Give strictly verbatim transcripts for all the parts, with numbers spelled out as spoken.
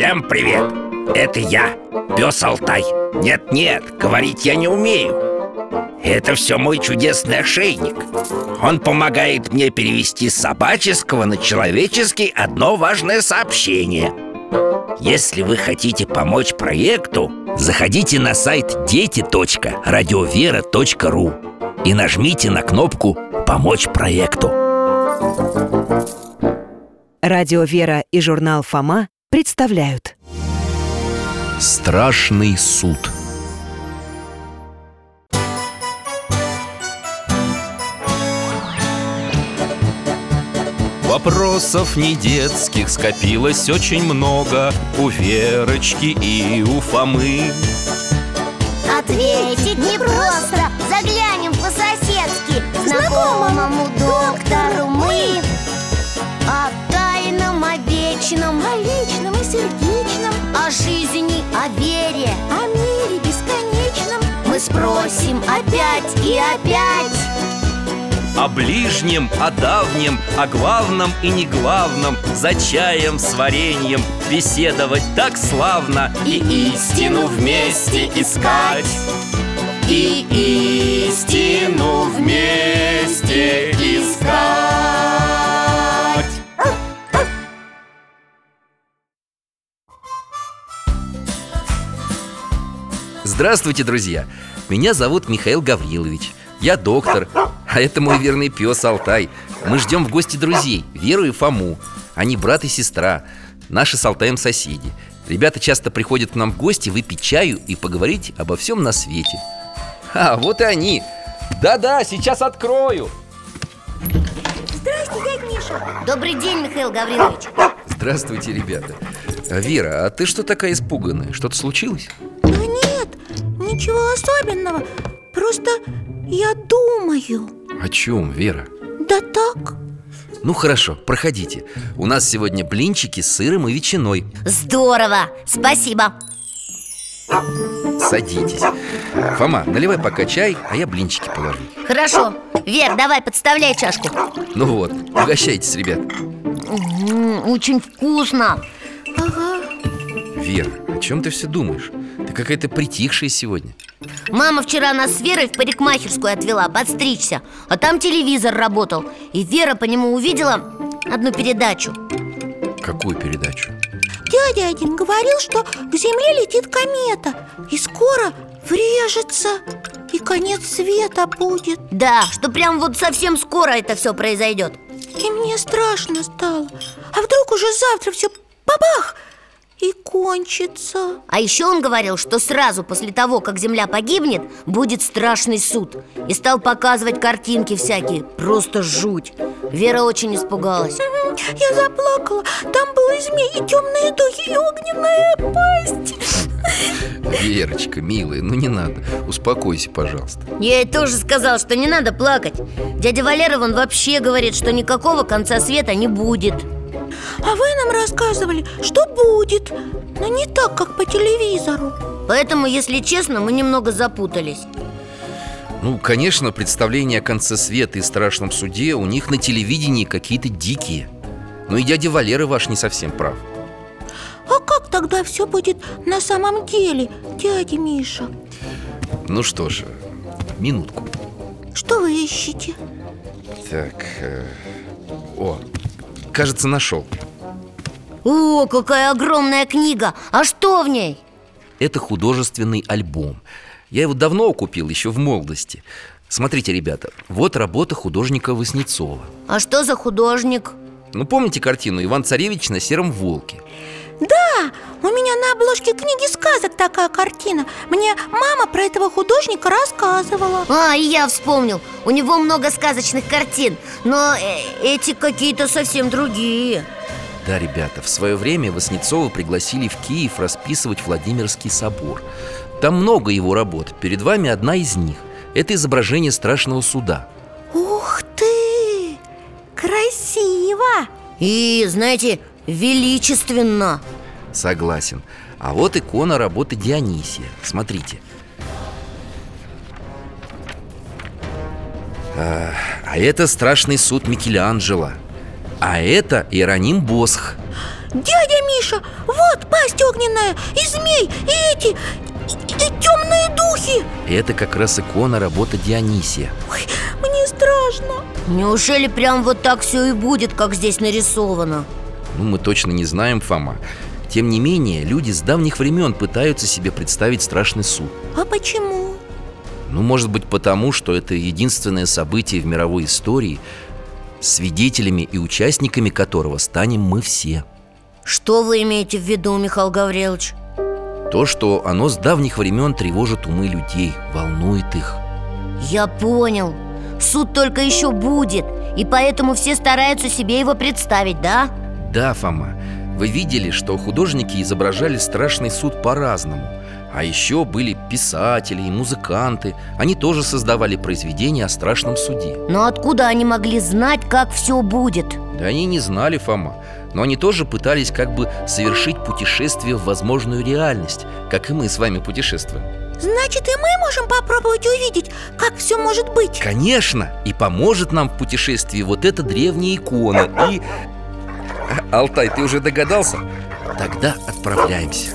Всем привет! Это я, пес Алтай. Нет-нет, говорить я не умею. Это все мой чудесный ошейник. Он помогает мне перевести с собаческого на человеческий одно важное сообщение. Если вы хотите помочь проекту, заходите на сайт дети точка радиовера точка ру и нажмите на кнопку «Помочь проекту». Радио «Вера» и журнал «Фома» представляют Страшный суд. Вопросов не детских скопилось очень много у Верочки и у Фомы. Ответить непросто, заглянем по-соседски знакомому доктору мы. О тайном, о вечном, о личном и сердечном, о жизни, о вере, о мире бесконечном мы спросим опять и опять. О ближнем, о давнем, о главном и неглавном, за чаем с вареньем беседовать так славно. И истину вместе искать, и истину вместе искать. Здравствуйте, друзья! Меня зовут Михаил Гаврилович. Я доктор, а это мой верный пес Алтай. Мы ждем в гости друзей, Веру и Фому. Они брат и сестра, наши с Алтаем соседи. Ребята часто приходят к нам в гости выпить чаю и поговорить обо всем на свете. А, вот и они. Да-да, сейчас открою. Здрасте, дядь Миша. Добрый день, Михаил Гаврилович. Здравствуйте, ребята. Вера, а ты что такая испуганная? Что-то случилось? Да нет, ничего особенного. Просто я думаю. О чем, Вера? Да так. Ну хорошо, проходите. У нас сегодня блинчики с сыром и ветчиной. Здорово, спасибо. Садитесь. Фома, наливай пока чай, а я блинчики положу. Хорошо. Вер, давай, подставляй чашку. Ну вот, угощайтесь, ребят. М-м, очень вкусно. Ага. Вера, о чем ты все думаешь? Ты какая-то притихшая сегодня. Мама вчера нас с Верой в парикмахерскую отвела подстричься, а там телевизор работал. И Вера по нему увидела одну передачу. Какую передачу? Дядя один говорил, что к Земле летит комета и скоро врежется, и конец света будет. Да, что прям вот совсем скоро это все произойдет. И мне страшно стало. А вдруг уже завтра все бабах и кончится? А еще он говорил, что сразу после того, как Земля погибнет, будет страшный суд. И стал показывать картинки всякие. Просто жуть. Вера очень испугалась. Я заплакала. Там был и змей, и темные духи, и огненная пасть. Верочка, милая, ну не надо. Успокойся, пожалуйста. Я ей тоже сказал, что не надо плакать. Дядя Валера, он вообще говорит, что никакого конца света не будет. А вы нам рассказывали, что будет, но не так, как по телевизору. Поэтому, если честно, мы немного запутались. Ну, конечно, представления о конце света и страшном суде у них на телевидении какие-то дикие. Но и дядя Валера ваш не совсем прав. А как тогда все будет на самом деле, дядя Миша? Ну что ж, минутку. Что вы ищете? Так, э... о, кажется, нашел. О, какая огромная книга! А что в ней? Это художественный альбом. Я его давно купил, еще в молодости. Смотрите, ребята, вот работа художника Васнецова. А что за художник? Ну, помните картину «Иван-царевич на сером волке»? Да, у меня на обложке книги сказок такая картина. Мне мама про этого художника рассказывала. А, и я вспомнил. У него много сказочных картин, но э, эти какие-то совсем другие. Да, ребята, в свое время Васнецова пригласили в Киев расписывать Владимирский собор. Там много его работ, перед вами одна из них. Это изображение страшного суда. Ух ты! Красиво! И, знаете, величественно. Согласен. А вот икона работы Дионисия. Смотрите. А, а это страшный суд Микеланджело. А это Иероним Босх. Дядя Миша, вот пасть огненная, и змей, и эти, и, и темные духи. Это как раз икона работы Дионисия. Ой, мне страшно. Неужели прям вот так все и будет, как здесь нарисовано? Ну, мы точно не знаем, Фома. Тем не менее, люди с давних времен пытаются себе представить страшный суд. А почему? Ну, может быть, потому, что это единственное событие в мировой истории, свидетелями и участниками которого станем мы все. Что вы имеете в виду, Михаил Гаврилович? То, что оно с давних времен тревожит умы людей, волнует их. Я понял. Суд только еще будет, и поэтому все стараются себе его представить, да? Да, Фома, вы видели, что художники изображали страшный суд по-разному. А еще были писатели и музыканты. Они тоже создавали произведения о страшном суде. Но откуда они могли знать, как все будет? Да они не знали, Фома. Но они тоже пытались как бы совершить путешествие в возможную реальность, как и мы с вами путешествуем. Значит, и мы можем попробовать увидеть, как все может быть. Конечно, и поможет нам в путешествии вот эта древняя икона. И... Алтай, ты уже догадался? Тогда отправляемся.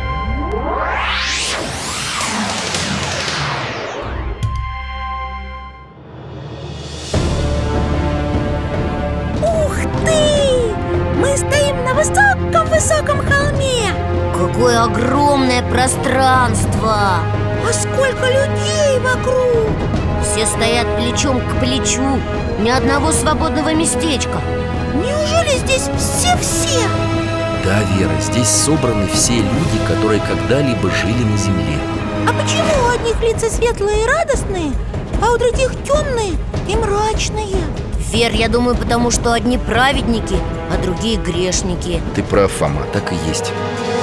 Ух ты! Мы стоим на высоком-высоком холме. Какое огромное пространство! А сколько людей вокруг! Все стоят плечом к плечу. Ни одного свободного местечка. Неужели здесь все-все? Да, Вера, здесь собраны все люди, которые когда-либо жили на земле. А почему у одних лица светлые и радостные, а у других темные и мрачные? Вер, я думаю, потому что одни праведники, а другие грешники. Ты прав, Фома, так и есть.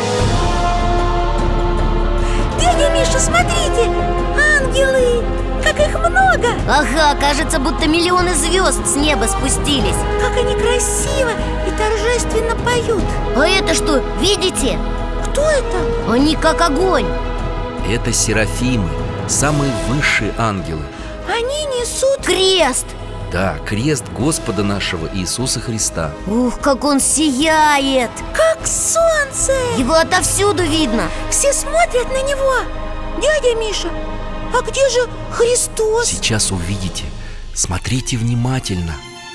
Дядя Миша, смотрите! Ангелы! Как их много! Ага, кажется, будто миллионы звезд с неба спустились. Как они красиво и торжественно поют. А это что, видите? Кто это? Они как огонь. Это серафимы, самые высшие ангелы. Они несут... Крест! Да, крест Господа нашего Иисуса Христа. Ух, как он сияет! Как солнце! Его отовсюду видно. Все смотрят на него. Дядя Миша, а где же Христос? Сейчас увидите. Смотрите внимательно.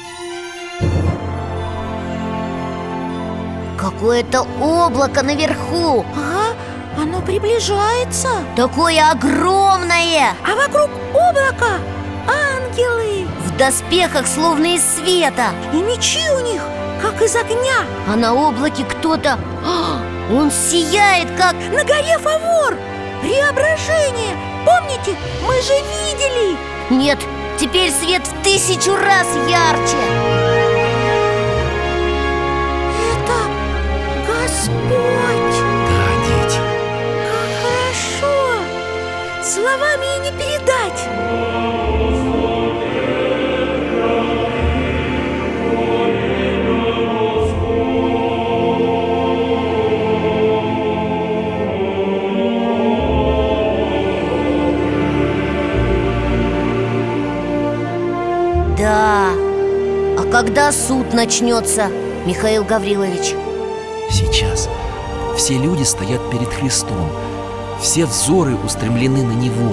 Какое-то облако наверху. Ага, оно приближается. Такое огромное. А вокруг облака ангелы. В доспехах, словно из света. И мечи у них, как из огня. А на облаке кто-то... А, он сияет, как... На горе Фавор. Преображение. Помните, мы же видели. Нет, теперь свет в тысячу раз ярче. Это Господь. Да, дети. Как хорошо. Словами и не передать. Да. А когда суд начнется, Михаил Гаврилович? Сейчас все люди стоят перед Христом. Все взоры устремлены на Него.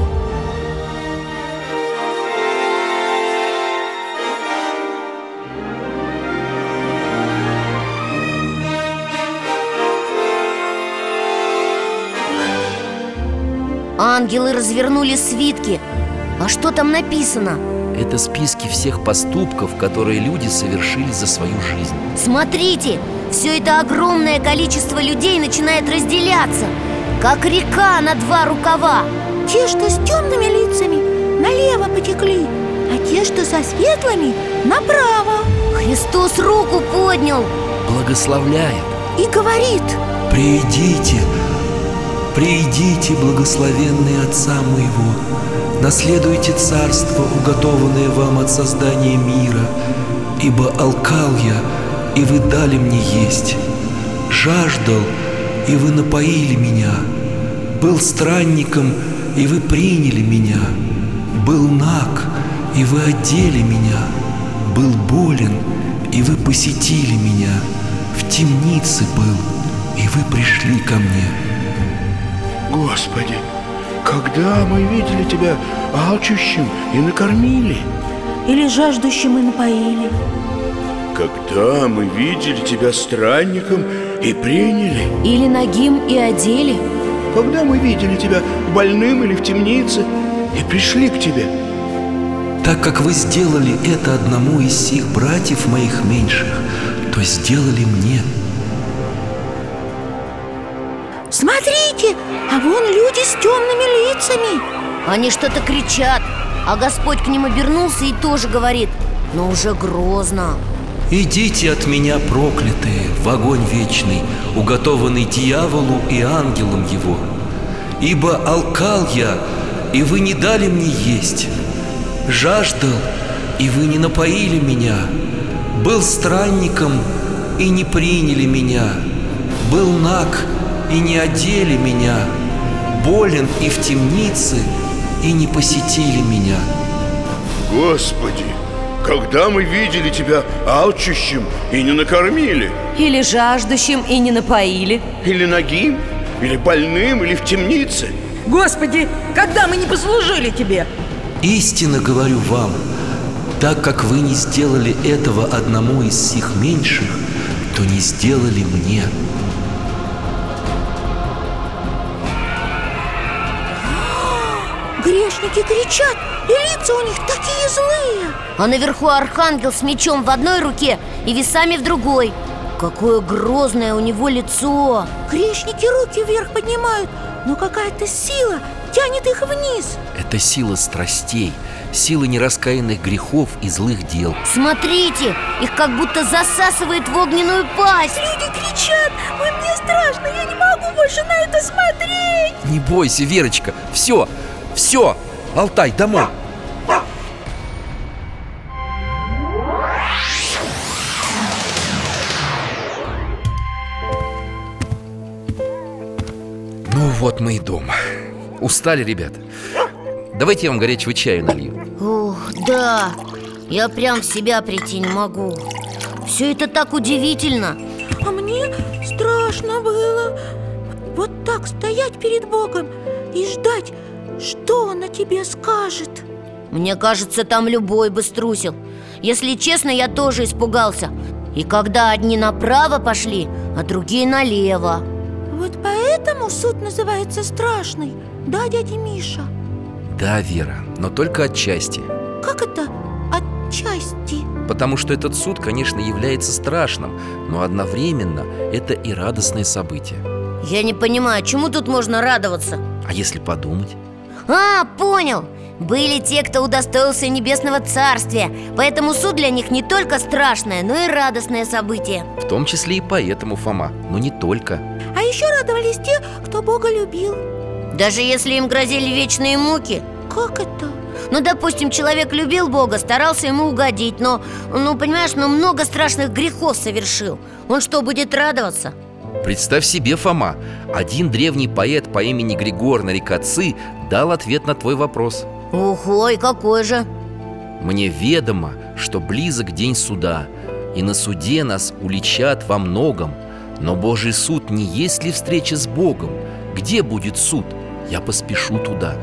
Ангелы развернули свитки. А что там написано? Это списки всех поступков, которые люди совершили за свою жизнь. Смотрите, все это огромное количество людей начинает разделяться, как река на два рукава. Те, что с темными лицами, налево потекли, а те, что со светлыми, направо. Христос руку поднял, Благословляет. И говорит: «Придите, придите, благословенные Отца моего, наследуйте царство, уготованное вам от создания мира, ибо алкал я, и вы дали мне есть, жаждал, и вы напоили меня, был странником, и вы приняли меня, был наг, и вы одели меня, был болен, и вы посетили меня, в темнице был, и вы пришли ко мне. Господи, когда мы видели тебя алчущим и накормили? Или жаждущим и напоили? Когда мы видели тебя странником и приняли? Или нагим и одели? Когда мы видели тебя больным или в темнице и пришли к тебе? Так как вы сделали это одному из сих братьев моих меньших, то сделали мне. Смотрите, а вон люди с темными лицами. Они что-то кричат, а Господь к ним обернулся и тоже говорит, но уже грозно: Идите от меня, проклятые, в огонь вечный, уготованный дьяволу и ангелам его. Ибо алкал я, и вы не дали мне есть, жаждал, и вы не напоили меня, был странником, и не приняли меня, был наг, и не одели меня, болен и в темнице, и не посетили меня. Господи, когда мы видели тебя алчущим и не накормили? Или жаждущим и не напоили? Или нагим, или больным, или в темнице? Господи, когда мы не послужили тебе? Истинно говорю вам, так как вы не сделали этого одному из сих меньших, то не сделали мне. Грешники кричат, и лица у них такие злые. А наверху архангел с мечом в одной руке и весами в другой. Какое грозное у него лицо! Грешники руки вверх поднимают, но какая-то сила тянет их вниз. Это сила страстей, сила нераскаянных грехов и злых дел. Смотрите, их как будто засасывает в огненную пасть. Люди кричат, ой, мне страшно, я не могу больше на это смотреть. Не бойся, Верочка, все, все, Алтай, домой. Ну вот мы и дома. Устали, ребята? Давайте я вам горячего чаю налью. Ох, да, я прям в себя прийти не могу. Все это так удивительно. А мне страшно было. Вот так стоять перед Богом и ждать, что Он о тебе скажет. Мне кажется, там любой бы струсил. Если честно, я тоже испугался. И когда одни направо пошли, а другие налево. Вот поэтому суд называется страшный, да, дядя Миша? Да, Вера, но только отчасти. Как это отчасти? Потому что этот суд, конечно, является страшным, но одновременно это и радостное событие. Я не понимаю, чему тут можно радоваться? А если подумать? А, понял! Были те, кто удостоился небесного царствия. Поэтому суд для них не только страшное, но и радостное событие. В том числе и поэтому, Фома, но не только. А еще радовались те, кто Бога любил. Даже если им грозили вечные муки? Как это? Ну, допустим, человек любил Бога, старался ему угодить, но, ну, понимаешь, но много страшных грехов совершил. Он что, будет радоваться? Представь себе, Фома, один древний поэт по имени Григор Нарикоци дал ответ на твой вопрос. Ого, и какой же? Мне ведомо, что близок день суда, и на суде нас уличат во многом. Но Божий суд не есть ли встреча с Богом? Где будет суд? Я поспешу туда.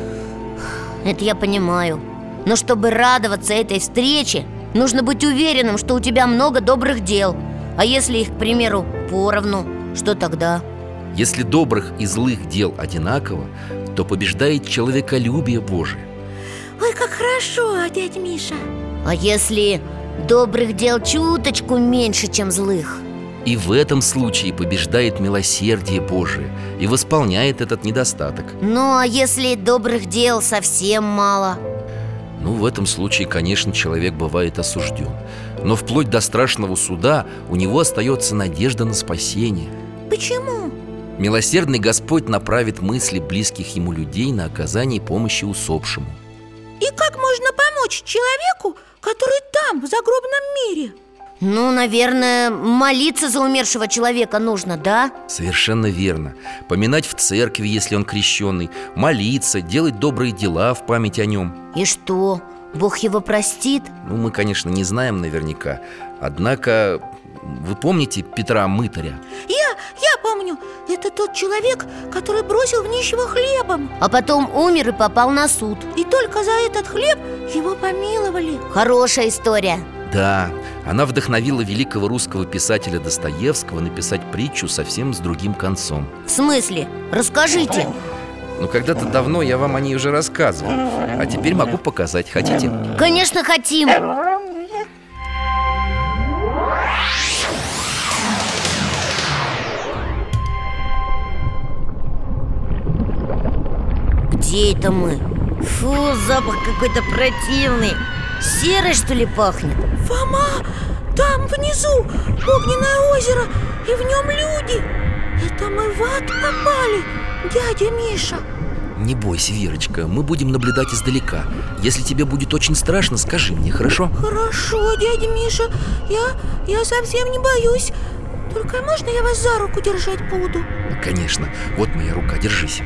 Это я понимаю. Но чтобы радоваться этой встрече, нужно быть уверенным, что у тебя много добрых дел. А если их, к примеру, поровну, что тогда? Если добрых и злых дел одинаково, то побеждает человеколюбие Божие. Ой, как хорошо, дядя Миша. А если добрых дел чуточку меньше, чем злых? И в этом случае побеждает милосердие Божие и восполняет этот недостаток. Ну, а если добрых дел совсем мало? Ну, в этом случае, конечно, человек бывает осужден. Но вплоть до страшного суда у него остается надежда на спасение. Почему? Милосердный Господь направит мысли близких ему людей на оказание помощи усопшему. И как можно помочь человеку, который там, в загробном мире? Ну, наверное, молиться за умершего человека нужно, да? Совершенно верно. Поминать в церкви, если он крещеный, молиться, делать добрые дела в память о нем. И что, Бог его простит? Ну, мы, конечно, не знаем наверняка. Однако вы помните Петра Мытаря? Я, я помню, это тот человек, который бросил в нищего хлебом. А потом умер и попал на суд. И только за этот хлеб его помиловали. Хорошая история. Да, она вдохновила великого русского писателя Достоевского написать притчу совсем с другим концом. В смысле? Расскажите. Ну, когда-то давно я вам о ней уже рассказывал. А теперь могу показать. Хотите? Конечно, хотим. Где это мы? Фу, запах какой-то противный. Серой, что ли, пахнет? Фома, там внизу огненное озеро, и в нем люди. Это мы в ад попали, дядя Миша. Не бойся, Верочка, мы будем наблюдать издалека. Если тебе будет очень страшно, скажи мне, хорошо? Хорошо, дядя Миша, я, я совсем не боюсь. Только можно я вас за руку держать буду? Конечно, вот моя рука, держись.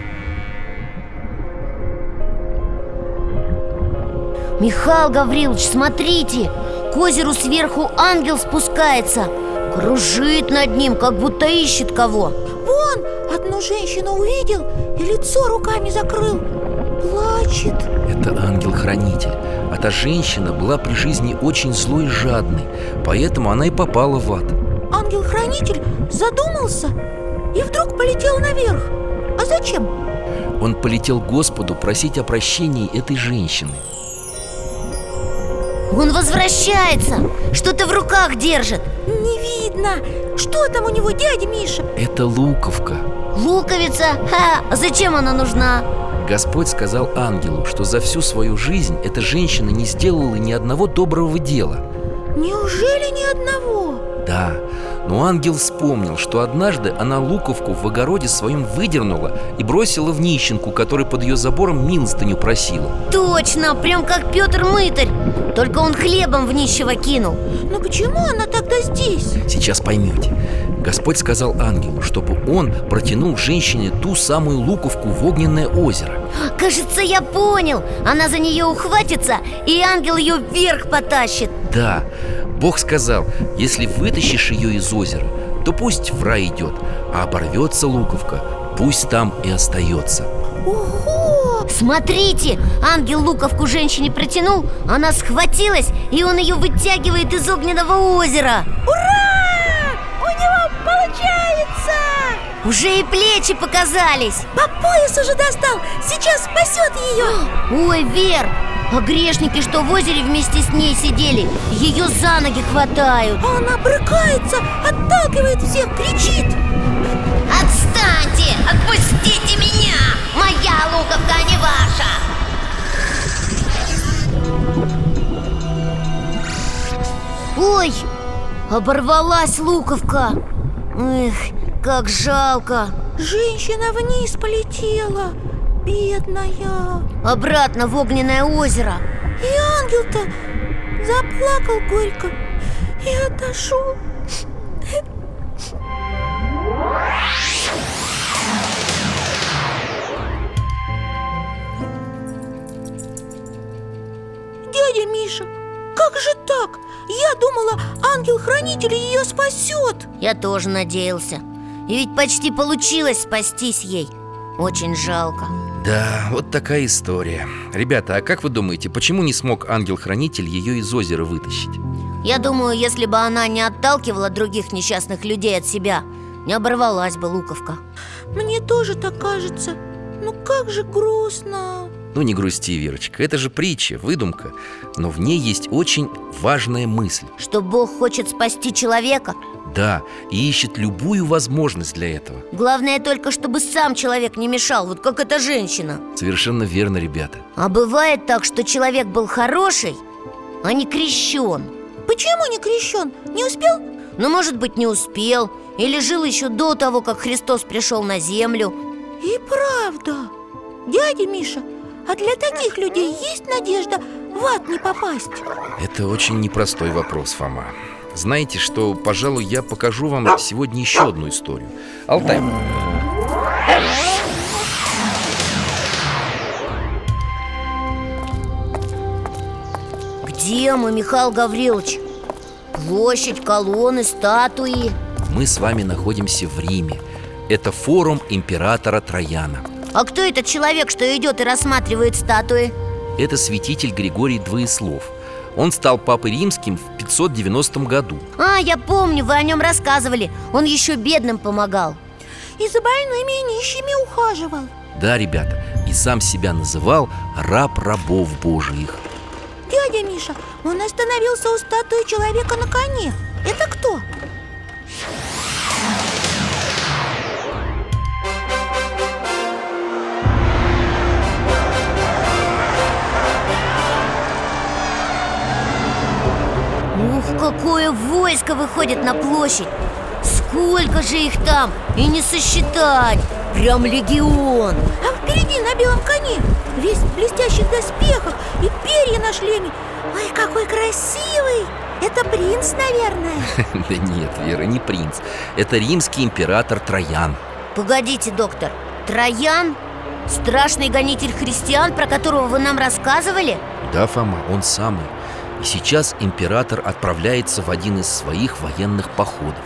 Михаил Гаврилович, смотрите! К озеру сверху ангел спускается. Кружит над ним, как будто ищет кого. Вон, одну женщину увидел и лицо руками закрыл. Плачет. Это ангел-хранитель. А та женщина была при жизни очень злой и жадной, поэтому она и попала в ад. Ангел-хранитель задумался и вдруг полетел наверх. А зачем? Он полетел к Господу просить о прощении этой женщины. Он возвращается, что-то в руках держит. Не видно. Что там у него, дядя Миша? Это луковка. Луковица? Ха, а зачем она нужна? Господь сказал ангелу, что за всю свою жизнь эта женщина не сделала ни одного доброго дела. Неужели ни одного? Да, но ангел вспомнил, что однажды она луковку в огороде своем выдернула и бросила в нищенку, которая под ее забором милостыню просила. Точно, прям как Петр Мытарь. Только он хлебом в нищего кинул. Но почему она тогда здесь? Сейчас поймете. Господь сказал ангелу, чтобы он протянул женщине ту самую луковку в огненное озеро. Кажется, я понял. Она за нее ухватится, и ангел ее вверх потащит. Да, Бог сказал, если вытащишь ее из озера, то пусть в рай идет, а оборвется луковка, пусть там и остается. Ого! Смотрите, ангел луковку женщине протянул, она схватилась, и он ее вытягивает из огненного озера. Ура! У него получается! Уже и плечи показались. По пояс уже достал, сейчас спасет ее. Ой, Вер, а грешники, что в озере вместе с ней сидели, ее за ноги хватают. А она брыкается, отталкивает всех, кричит. Отстаньте! Отпустите меня! Моя луковка, а не ваша! Ой, оборвалась луковка. Эх, как жалко. Женщина вниз полетела, бедная. Обратно в огненное озеро. И ангел-то заплакал горько и отошел. Дядя Миша, как же так? Я думала, ангел-хранитель ее спасет. Я тоже надеялся. И ведь почти получилось спастись ей. Очень жалко. Да, вот такая история. Ребята, а как вы думаете, почему не смог ангел-хранитель ее из озера вытащить? Я думаю, если бы она не отталкивала других несчастных людей от себя, не оборвалась бы луковка. Мне тоже так кажется. Ну как же грустно. Ну не грусти, Верочка, это же притча, выдумка. Но в ней есть очень важная мысль. Что Бог хочет спасти человека. Да, и ищет любую возможность для этого. Главное только, чтобы сам человек не мешал, вот как эта женщина. Совершенно верно, ребята. А бывает так, что человек был хороший, а не крещен. Почему не крещен? Не успел? Ну, может быть, не успел. Или жил еще до того, как Христос пришел на землю. И правда. Дядя Миша, а для таких людей есть надежда в ад не попасть? Это очень непростой вопрос, Фома. Знаете, что, пожалуй, я покажу вам сегодня еще одну историю. Алтай. Где мы, Михаил Гаврилович? Площадь, колонны, статуи. Мы с вами находимся в Риме. Это форум императора Траяна. А кто этот человек, что идет и рассматривает статуи? Это святитель Григорий Двоеслов. Он стал папой римским в пятьсот девяностом году. А, я помню, вы о нем рассказывали. Он еще бедным помогал. И за больными и нищими ухаживал. Да, ребята, и сам себя называл раб рабов Божиих. Дядя Миша, он остановился у статуи человека на коне. Это кто? Ух, какое войско выходит на площадь! Сколько же их там! И не сосчитать! Прям легион! А впереди на белом коне, весь в блестящих доспехах и перья на шлеме. Ой, какой красивый! Это принц, наверное. Да нет, Вера, не принц. Это римский император Траян. Погодите, доктор, Траян? Страшный гонитель христиан, про которого вы нам рассказывали? Да, Фома, он самый. И сейчас император отправляется в один из своих военных походов.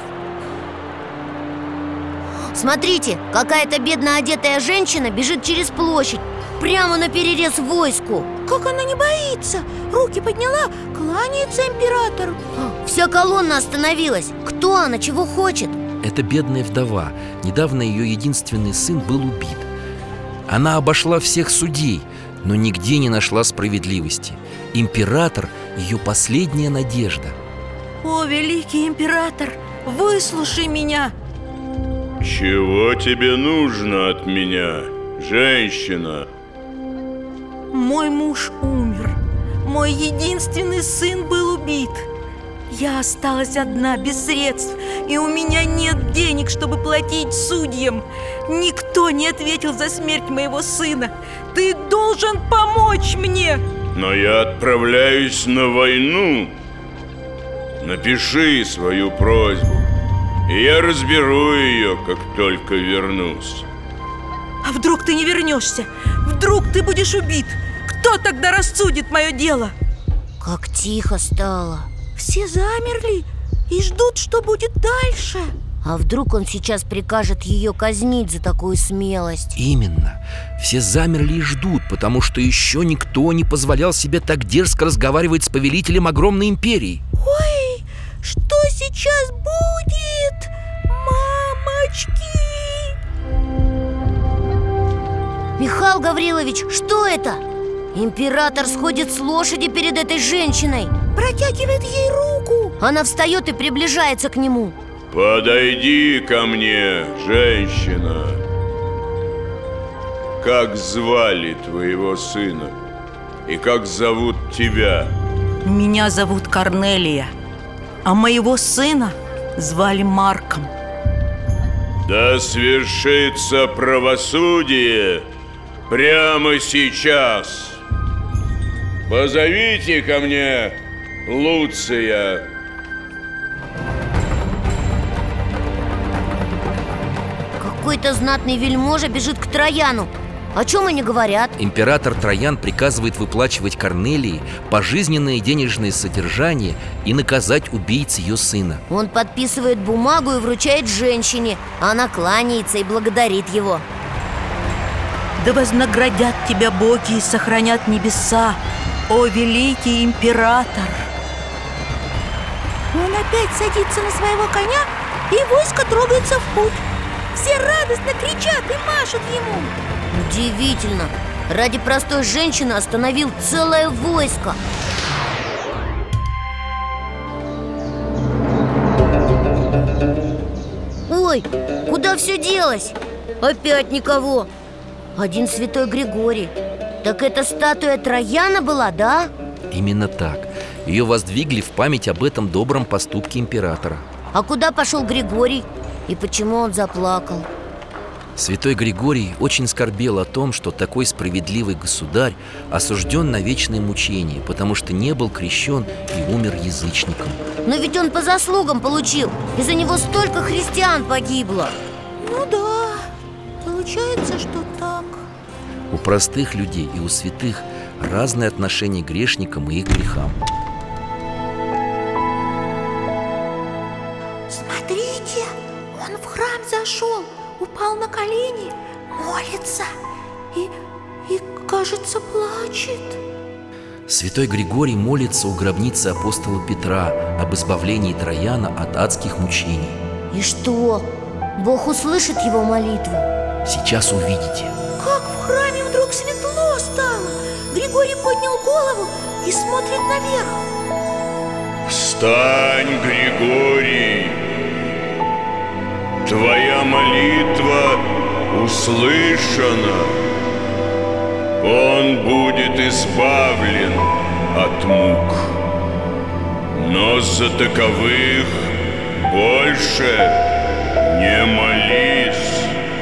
Смотрите, какая-то бедно одетая женщина бежит через площадь, прямо наперерез войску. Как она не боится! Руки подняла, кланяется императору. Вся колонна остановилась. Кто она, чего хочет? Это бедная вдова. Недавно ее единственный сын был убит. Она обошла всех судей, но нигде не нашла справедливости. Император – ее последняя надежда. О, великий император, выслушай меня. Чего тебе нужно от меня, женщина? Мой муж умер. Мой единственный сын был убит. Я осталась одна, без средств, и у меня нет денег, чтобы платить судьям. Никто не ответил за смерть моего сына. Ты должен помочь мне. Но я отправляюсь на войну. Напиши свою просьбу, и я разберу ее, как только вернусь. А вдруг ты не вернешься? Вдруг ты будешь убит? Кто тогда рассудит мое дело? Как тихо стало. Все замерли и ждут, что будет дальше. А вдруг он сейчас прикажет ее казнить за такую смелость? Именно. Все замерли и ждут, потому что еще никто не позволял себе так дерзко разговаривать с повелителем огромной империи. Ой, что сейчас будет? Мамочки! Михаил Гаврилович, что это? Император сходит с лошади перед этой женщиной. Протягивает ей руку. Она встает и приближается к нему. Подойди ко мне, женщина. Как звали твоего сына? И как зовут тебя? Меня зовут Корнелия, а моего сына звали Марком. Да свершится правосудие прямо сейчас. Позовите ко мне Луция. Какой-то знатный вельможа бежит к Траяну. О чем они говорят? Император Траян приказывает выплачивать Корнелии пожизненное денежное содержание и наказать убийц ее сына. Он подписывает бумагу и вручает женщине. Она кланяется и благодарит его. Да вознаградят тебя боги и сохранят небеса, о великий император. Он опять садится на своего коня, и войско трогается в путь. Все радостно кричат и машут ему. Удивительно. Ради простой женщины остановил целое войско. Ой, куда все делось? Опять никого. Один святой Григорий. Так это статуя Траяна была, да? Именно так. Ее воздвигли в память об этом добром поступке императора. А куда пошел Григорий? И почему он заплакал? Святой Григорий очень скорбел о том, что такой справедливый государь осужден на вечное мучение, потому что не был крещен и умер язычником. Но ведь он по заслугам получил. Из-за него столько христиан погибло. Ну да, получается, что так. У простых людей и у святых разное отношение к грешникам и их грехам. Он в храм зашел, упал на колени, молится и, и кажется, плачет. Святой Григорий молится у гробницы апостола Петра об избавлении Трояна от адских мучений. И что? Бог услышит его молитву? Сейчас увидите. Как в храме вдруг светло стало! Григорий поднял голову и смотрит наверх. Встань, Григорий! Твоя молитва услышана. Он будет избавлен от мук. Но за таковых больше не молись.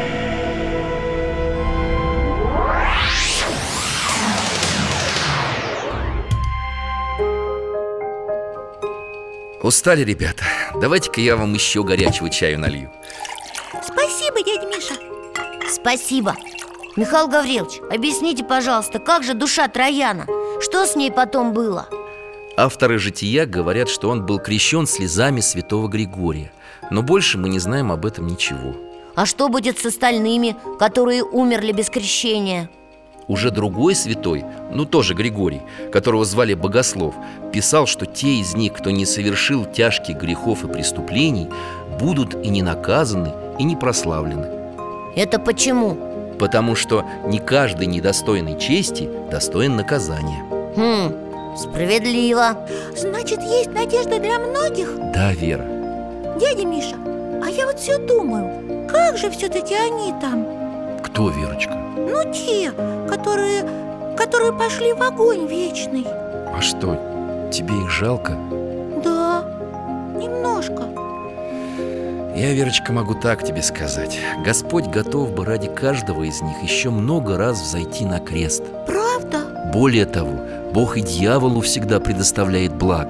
Устали, ребята? Давайте-ка я вам еще горячего чаю налью. Спасибо, дядя Миша. Спасибо. Михаил Гаврилович, объясните, пожалуйста, как же душа Трояна? Что с ней потом было? Авторы «Жития» говорят, что он был крещен слезами святого Григория. Но больше мы не знаем об этом ничего. А что будет с остальными, которые умерли без крещения? Уже другой святой, ну тоже Григорий, которого звали Богослов, писал, что те из них, кто не совершил тяжких грехов и преступлений, будут и не наказаны, и не прославлены. Это почему? Потому что не каждый недостойный чести достоин наказания. Хм, справедливо. Значит, есть надежда для многих? Да, Вера. Дядя Миша, а я вот все думаю, как же все-таки они там? Кто, Верочка? Ну, те, которые, которые пошли в огонь вечный. А что, тебе их жалко? Да, немножко. Я, Верочка, могу так тебе сказать. Господь готов бы ради каждого из них еще много раз взойти на крест. Правда? Более того, Бог и дьяволу всегда предоставляет благо.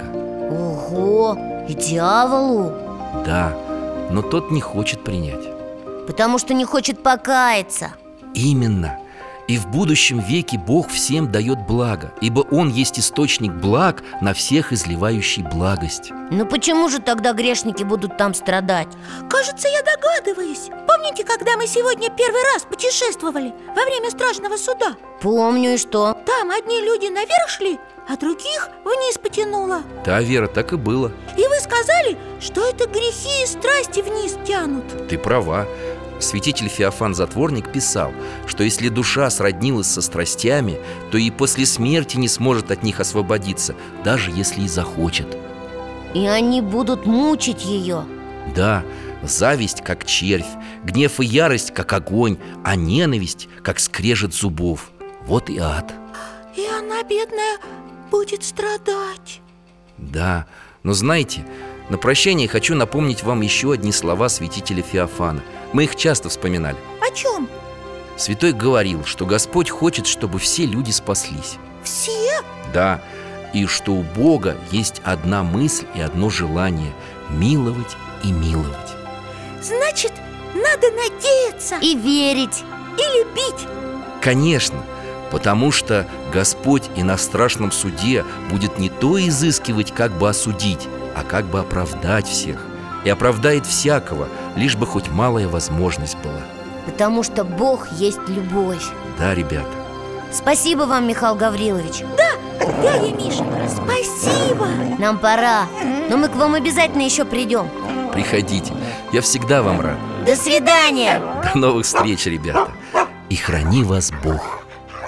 Ого, и дьяволу? Да, но тот не хочет принять. Потому что не хочет покаяться. Именно. И в будущем веке Бог всем дает благо, ибо Он есть источник благ, на всех изливающий благость. Но почему же тогда грешники будут там страдать? Кажется, я догадываюсь. Помните, когда мы сегодня первый раз путешествовали во время страшного суда? Помню, и что? Там одни люди наверх шли, а других вниз потянуло. Да, Вера, так и было. И вы сказали, что это грехи и страсти вниз тянут. Ты права. Святитель Феофан Затворник писал, что если душа сроднилась со страстями, то и после смерти не сможет от них освободиться, даже если и захочет. И они будут мучить ее. Да, зависть как червь, гнев и ярость как огонь, а ненависть как скрежет зубов. Вот и ад. И она, бедная, будет страдать. Да, но знаете, на прощание хочу напомнить вам еще одни слова святителя Феофана. Мы их часто вспоминали. О чем? Святой говорил, что Господь хочет, чтобы все люди спаслись. Все? Да, и что у Бога есть одна мысль и одно желание – миловать и миловать. Значит, надо надеяться и верить, и любить. Конечно, потому что Господь и на страшном суде будет не то изыскивать, как бы осудить, а как бы оправдать всех. И оправдает всякого, лишь бы хоть малая возможность была. Потому что Бог есть любовь. Да, ребята. Спасибо вам, Михаил Гаврилович. Да, дядя Миша, спасибо. Нам пора, но мы к вам обязательно еще придем. Приходите, я всегда вам рад. До свидания. До новых встреч, ребята. И храни вас Бог.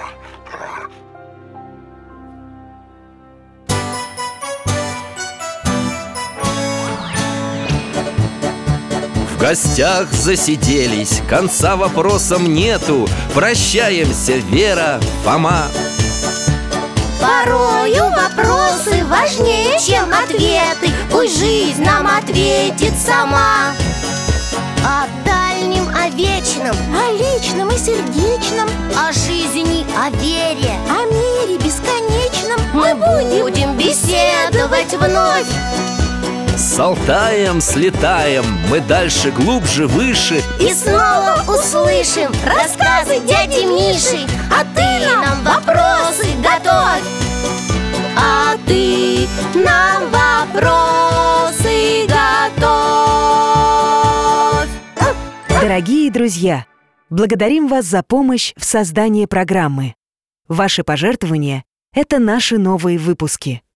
В гостях засиделись, конца вопросам нету. Прощаемся, Вера, Фома. Порою вопросы важнее, чем ответы. Пусть жизнь нам ответит сама. О дальнем, о вечном, о личном и сердечном, о жизни, о вере, о мире бесконечном мы будем беседовать вновь. С Алтаем слетаем, мы дальше, глубже, выше. И снова услышим рассказы дяди Миши. А ты нам вопросы готовь. А ты нам вопросы готовь. Дорогие друзья, благодарим вас за помощь в создании программы. Ваши пожертвования – это наши новые выпуски.